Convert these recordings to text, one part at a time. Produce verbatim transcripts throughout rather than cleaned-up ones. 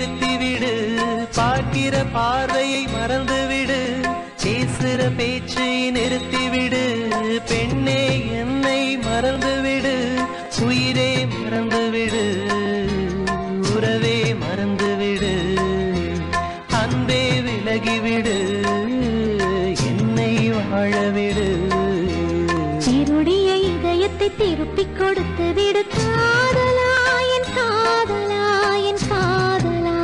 நிறுத்திவிடு, பார்க்கிற பார்வையை மறந்துவிடு, பேசுற பேச்சை நிறுத்திவிடு, பெண்ணே என்னை மறந்துவிடு, உயிரே மறந்துவிடு, உறவே மறந்துவிடு, அன்பே விலகிவிடு, என்னை வாழவிடு. திருடிய இதயத்தை திருப்பிக் கொடுத்து விடு காதலா, என் காதலா, என் காதலா.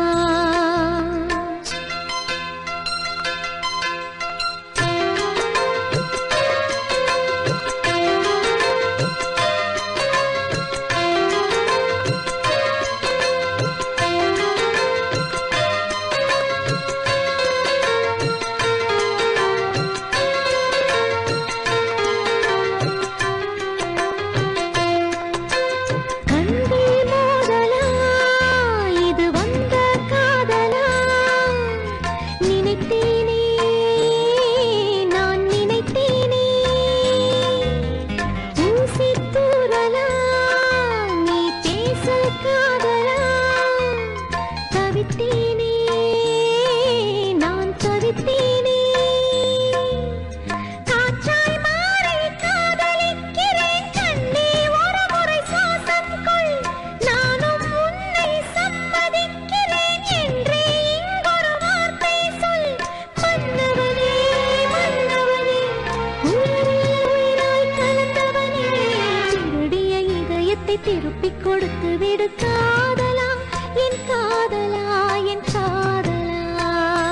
திருப்பிக் கொடுத்து விடு காதலா, என் காதலா, என் காதலா.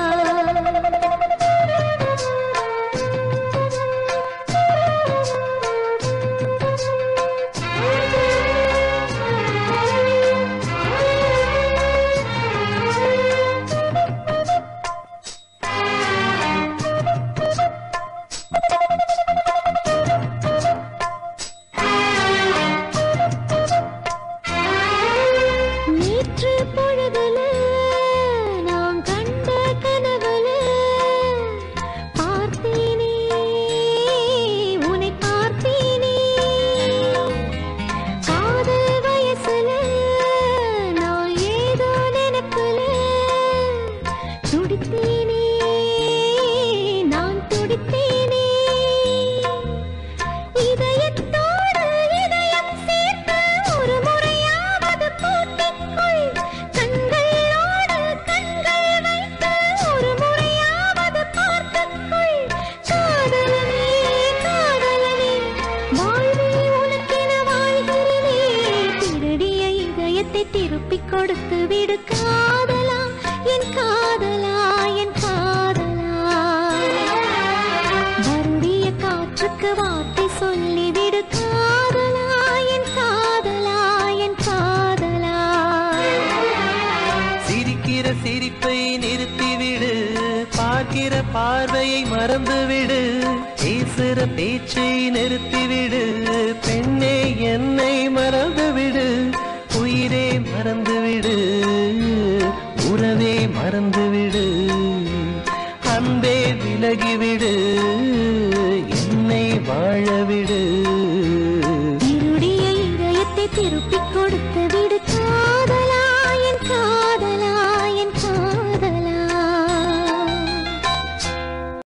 திருப்பிக் கொடுத்து விடு காதலா, என் காதலா, என் காதலா. வருடிய காற்றுக்கு வார்த்தை சொல்லிவிடு காதலா, என் காதலா, என் காதலா. சிரிக்கிற சிரிப்பை நிறுத்திவிடு, பார்க்கிற பார்வையை மறந்துவிடு, பேசுற பேச்சை நிறுத்திவிடு, பெண்ணே என்னை மறந்துவிடு, உயிரே மறந்துவிடு, உறவே மறந்துவிடு, அன்பே விலகிவிடு, என்னை வாழவிடு. திருடிய இதயத்தை திருப்பிக் கொடுத்து விடு.